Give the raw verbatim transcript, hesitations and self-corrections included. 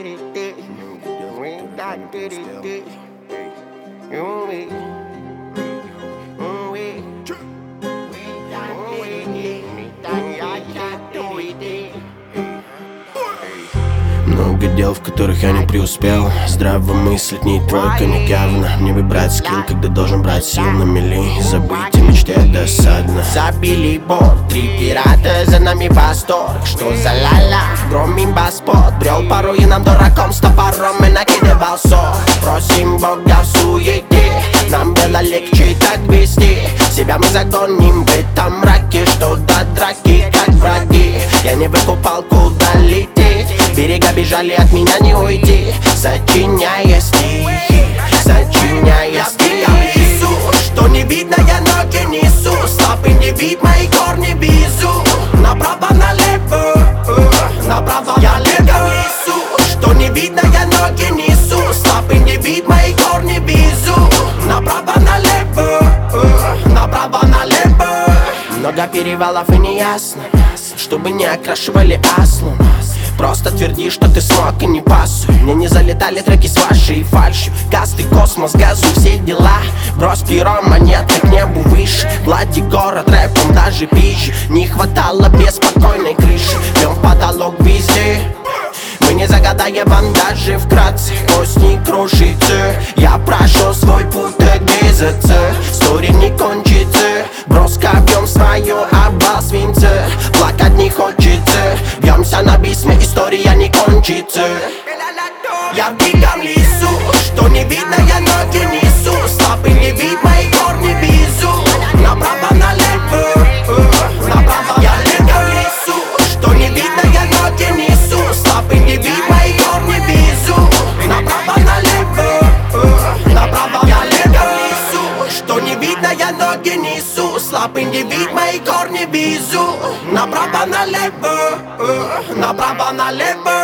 Много дел, в которых я не преуспел. Здраво мыслить не твой конек явно. Мне бы брать скилл, когда должен брать сил на мели. Забыть о мечте досадно. Забили борт, три пирата, за нами восторг. Что за ла-ла, громим баспот. Брел порой и нам дураком с топором и накидывал ссор. Просим Бога в суете, нам было легче так вести. Себя мы загоним в этом мраке, что до драки, как враги. Я не выкупал, куда лететь. Берега бежали, от меня не уйти. Сочиняя стихи, сочиняя стихи. Что не видно, я ноги несу. Слабый не вид, мои корни везу. Направо, налево, направо, я легко несу. Что не видно, я ноги несу. Слабый не вид, мои корни везу. Направо, налево, направо, налево. Много перевалов и неясно, чтобы не окрашивали аслом. Просто тверди, что ты смог и не пасуй. Мне не залетали треки с вашей фальшью. Касты, космос, газу, все дела. Брось перо, монеты к небу выше. Глади город рэпом, даже пищи. Не хватало беспокойной крыши. Бьем в потолок везде. Мы не загадаем вам даже вкратце. Пусть не кружится. Я прошел свой путь до ГЗЦ. История не кончится. Броско бьем свою обвал свинца. Плакать не хочется. Бьемся на бисме, история не кончится. Я в диком лесу, что не видно, я ноги несу. Слабый не вид, мои корни везу. Направо, налево, направо, я в диком лесу, что не видно, я ноги несу. Слабый не вид, мои корни везу. Направо, налево, направо, я в диком лесу, что не видно, я ноги несу. Слабый не вид, мои корни везу. Направо, налево, направо, налево.